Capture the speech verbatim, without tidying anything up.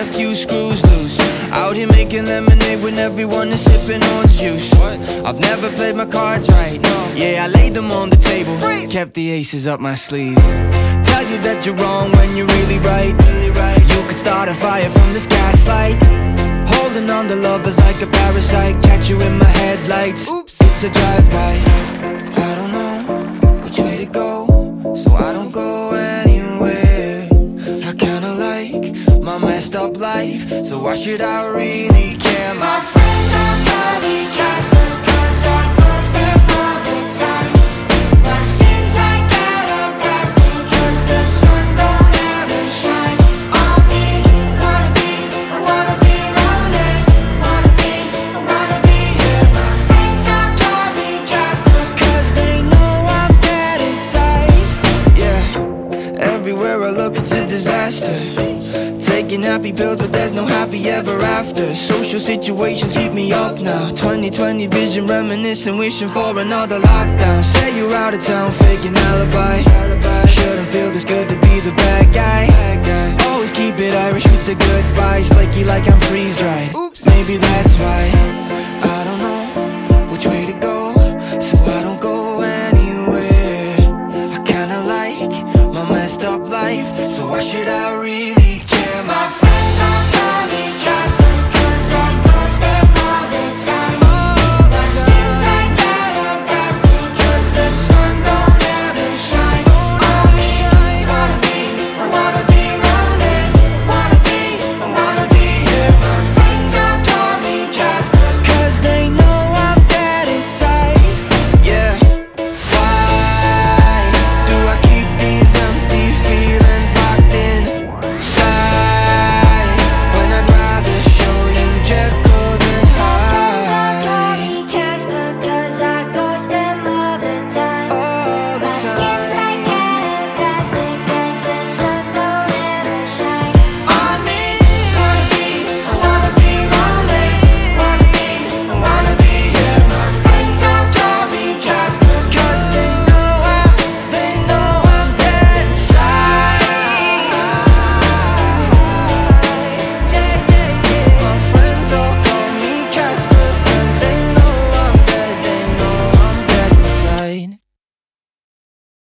a few screws loose. Out here making lemonade when everyone is sipping orange juice. What? I've never played my cards right, no. Yeah, I laid them on the table, kept the aces up my sleeve. Tell you that you're wrong when you're really right, really right. You could start a fire from this gaslight. Holding on to love is like a parasite. Catch you in my headlights. Oops, it's a drive-by. I don't know which way to go, so I don't go anywhere. I kinda like my messed up life, so why should I really care? My friends are probably cast because I post them all the time. My skin's like hourglass because the sun don't ever shine on me. Wanna be, I wanna be lonely. Wanna be, I wanna be here. My friends are probably cast because they know I'm dead inside. Yeah, everywhere I look it's a disaster. Taking happy pills, but there's no happy ever after. Social situations keep me up now. twenty twenty vision reminiscing, wishing for another lockdown. Say you're out of town, faking alibi. Shouldn't feel this good to be the bad guy. Always keep it Irish with the goodbyes, flaky like I'm freeze-dried. Maybe that's why